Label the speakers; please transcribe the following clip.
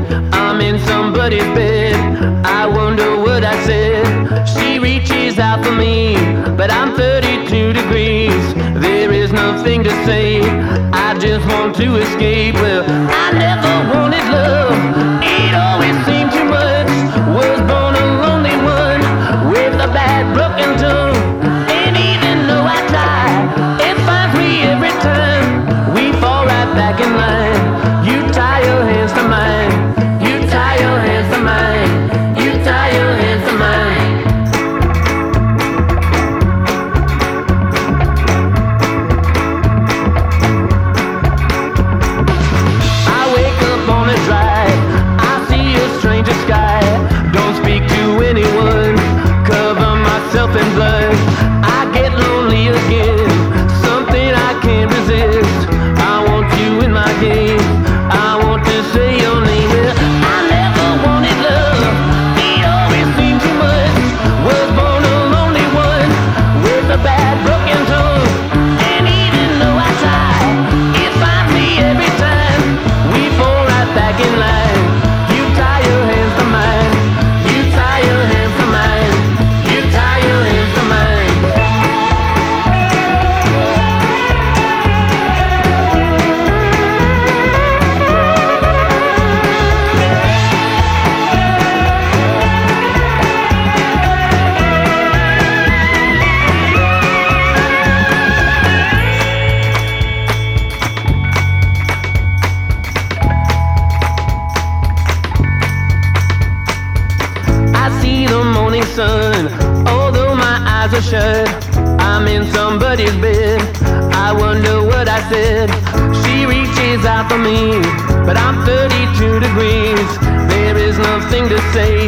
Speaker 1: I'm in somebody's bed. I wonder what I said. She reaches out for me, but I'm 32 degrees. There is nothing to say. I just want to escape. Well, I never wanted love. It always seemed too much. Was born a lonely one with a bad broken tongue. And even though I try, it finds me every time. We fall right back in line. You tie your hands to mine. You tie your hands to mine. You tie your hands to mine. I wake up on a drive. I see a stranger sky. Don't speak to anyone. Cover myself in blood. I get lonely again. Something I can't resist. I want you in my game. I want to say your name. Well, I never wanted love. It always seemed too much. Was born a lonely one with a bad broken tongue. And even though I try, it finds me every time. We fall right back in line. You tie your hands to mine. You tie your hands to mine. You tie your hands to mine. I see the morning sun, although my eyes are shut. I'm in somebody's bed. I wonder what I said. She reaches out for me, but I'm 32 degrees. There is nothing to say.